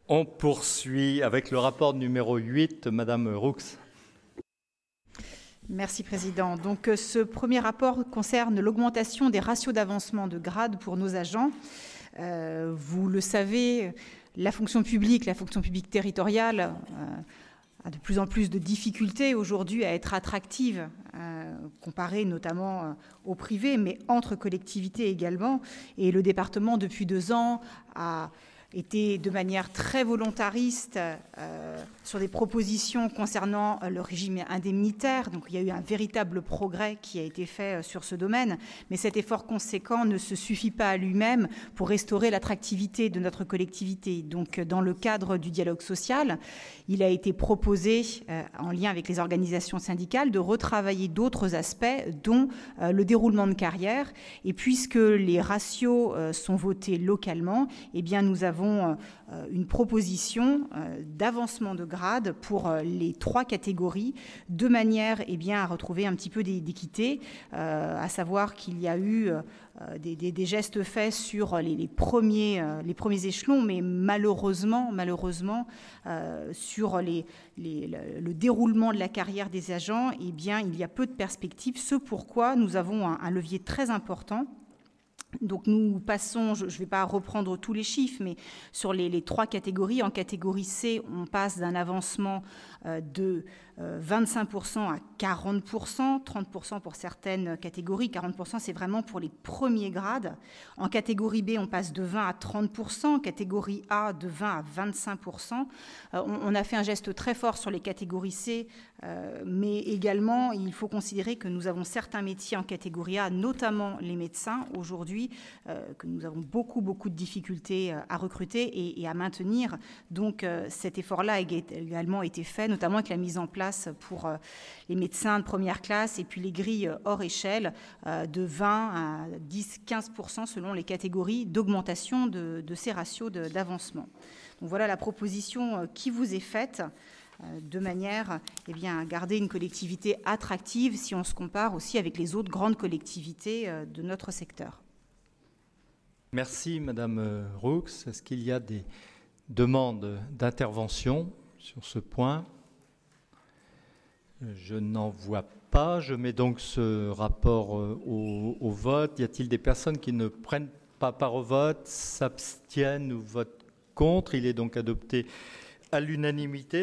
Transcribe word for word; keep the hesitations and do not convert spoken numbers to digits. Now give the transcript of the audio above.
On poursuit avec le rapport numéro huit, Madame Roux. Merci, Président. Donc, ce premier rapport concerne l'augmentation des ratios d'avancement de grade pour nos agents. Euh, vous le savez, la fonction publique, la fonction publique territoriale euh, a de plus en plus de difficultés aujourd'hui à être attractive, euh, comparée notamment euh, au privé, mais entre collectivités également. Et le département, depuis deux ans, a été de manière très volontariste euh, sur des propositions concernant le régime indemnitaire. Donc il y a eu un véritable progrès qui a été fait sur ce domaine, mais cet effort conséquent ne se suffit pas à lui-même pour restaurer l'attractivité de notre collectivité. Donc dans le cadre du dialogue social, il a été proposé, euh, en lien avec les organisations syndicales, de retravailler d'autres aspects, dont euh, le déroulement de carrière. Et puisque les ratios euh, sont votés localement, eh bien nous avons une proposition d'avancement de grade pour les trois catégories, de manière eh bien, à retrouver un petit peu d'équité, euh, à savoir qu'il y a eu euh, des, des, des gestes faits sur les, les, premiers, euh, les premiers échelons, mais malheureusement, malheureusement euh, sur les, les, le, le déroulement de la carrière des agents, eh bien, il y a peu de perspectives, ce pourquoi nous avons un, un levier très important. Donc nous passons, je ne vais pas reprendre tous les chiffres, mais sur les, les trois catégories. En catégorie C, on passe d'un avancement euh, de euh, vingt-cinq pour cent à quarante pour cent, trente pour cent pour certaines catégories, quarante pour cent c'est vraiment pour les premiers grades. En catégorie B, on passe de vingt à trente pour cent, catégorie A de vingt à vingt-cinq pour cent. Euh, on, on a fait un geste très fort sur les catégories C, euh, mais également il faut considérer que nous avons certains métiers en catégorie A, notamment les médecins aujourd'hui, Euh, que nous avons beaucoup, beaucoup de difficultés euh, à recruter et, et à maintenir. Donc euh, cet effort-là a également été fait, notamment avec la mise en place pour euh, les médecins de première classe et puis les grilles hors échelle euh, de vingt à dix à quinze pour cent selon les catégories d'augmentation de, de ces ratios d'avancement. Donc voilà la proposition qui vous est faite, de manière eh bien, à garder une collectivité attractive si on se compare aussi avec les autres grandes collectivités de notre secteur. Merci, Madame Roux. Est-ce qu'il y a des demandes d'intervention sur ce point? Je n'en vois pas. Je mets donc ce rapport au, au vote. Y a-t-il des personnes qui ne prennent pas part au vote, s'abstiennent ou votent contre? Il est donc adopté à l'unanimité.